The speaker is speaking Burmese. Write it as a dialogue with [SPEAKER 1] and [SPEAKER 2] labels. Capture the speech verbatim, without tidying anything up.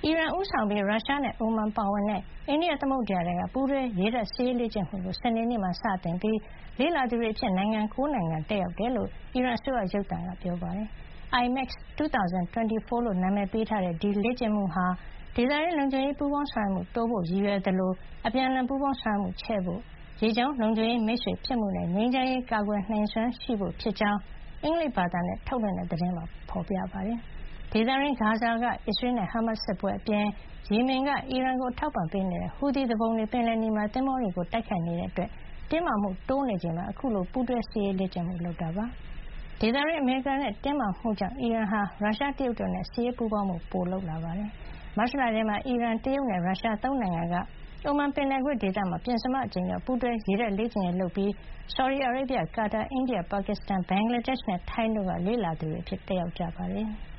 [SPEAKER 1] အီရန်ဦးဆောင်ပြီးရုရှားနဲ့အိုမန်ပါဝင်တဲ့အိန္ဒိယသမုဒ္ဒရာထဲကပူးတွဲရေတပ်စစ်ရေးလေ့ကျင့်မှုကိုစနေနေ့မှာစတင်ပြီးလေ့လာသူတွေအဖြစ်နိုင်ငံ၉နိုင်ငံတက်ရောက်တယ်လို့အီရန်အစိုးရရုပ်သံကပြောပါတယ်။ I M A X ၂၀၂၄ လို့နာမည်ပေးထားတဲ့ဒီလေ့ကျင့်မှုဟာဒေသတွင်းလုံခြုံရေးပူးပေါင်းဆောင်ရွက်မှုတိုးဖို့ရည်ရွယ်သလိုအပြန်အလှန်ပူးပေါင်းဆောင်ရွက်မှုချဲ့ဖို့ရေကြောင်းလုံခြုံရေးမိတ်ဆွေဖြစ်မှုနဲ့ငြိမ်းချမ်းရေးကာကွယ်နိုင်စွမ်းရှိဖို့ဖြစ်ကြောင်းအင်္ဂလိပ်ဘာသာနဲ့ထုတ်လွှင့်တဲ့သတင်းမှာဖေါ်ပြပါတယ်။ဒေသတွင်းဂါဇာကအစ္စရေးနဲ့ဟာမတ်စ်စစ်ပွဲအပြင်ယီမင်ကအီရန်ကိုအထောက်အပံ့ပေးနေတဲ့ဟူသီသူပုန်တွေပင်လယ်နီမှာသင်္ဘောတွေကိုတိုက်ခိုက်နေတဲ့အတွက်တင်းမာမှုတိုးနေချိန်မှာအခုလိုပူးတွဲစစ်ရေးလေ့ကျင့်မှုလုပ်တာပါ။ဒေသတွင်းအမေရိကန်နဲ့တင်းမာမှုကြောင့်အီရန်ဟာရုရှားတရုတ်တို့နဲ့စစ်ရေးပူးပေါင်းမှုပိုလုပ်လာပါတယ်။မတ်လထဲမှာအီရန်တရုတ်နဲ့ရုရှားသုံးနိုင်ငံကအိုမန်ပင်လယ်ကွေ့ဒေသမှာပဉ္စမအကြိမ်မြောက်ပူးတွဲရေတပ်လေ့ကျင့်ရေးလုပ်ပြီးဆော်ဒီအာရေဗျကာတာအိန္ဒိယပါကစ္စတန်ဘင်္ဂလားဒေ့ရှ်နဲ့ထိုင်းတို့ကလေ့လာသူတွေအဖြစ်တက်ရောက်ကြပါတယ်။